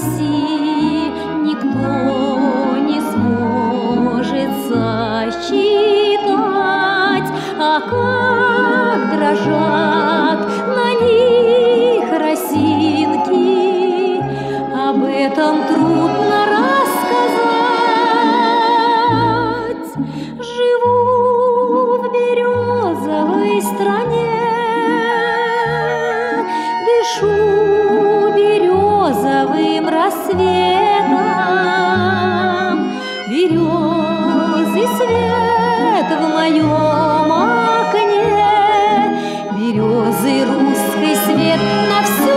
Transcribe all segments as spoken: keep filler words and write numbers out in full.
России никто не сможет сосчитать, а как дрожат на них росинки, об этом трудно рассказать. Живу в березовой стране, дышу березовым рассветом, березы свет в моем окне, березы русский свет на всю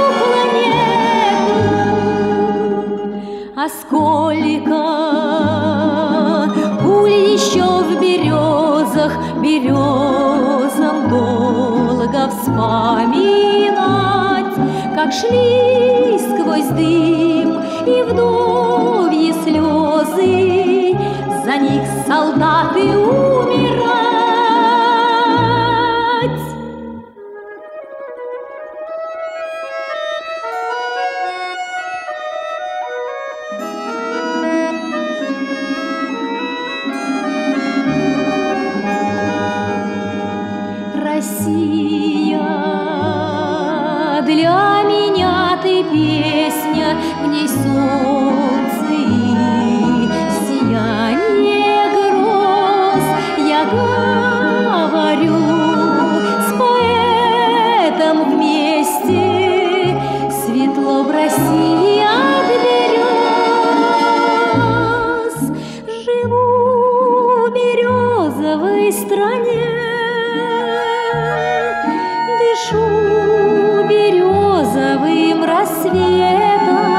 планету. А сколько пуль еще в березах, березам долго вспоминать, как шли сквозь дым и вдовьи слезы, за них солдаты умирать. Россия, для меня ты песня, в ней солнце и сияние гроз. Я говорю с поэтом вместе, светло в России от берез. Живу в березовой стране, дышу березовым рассветом,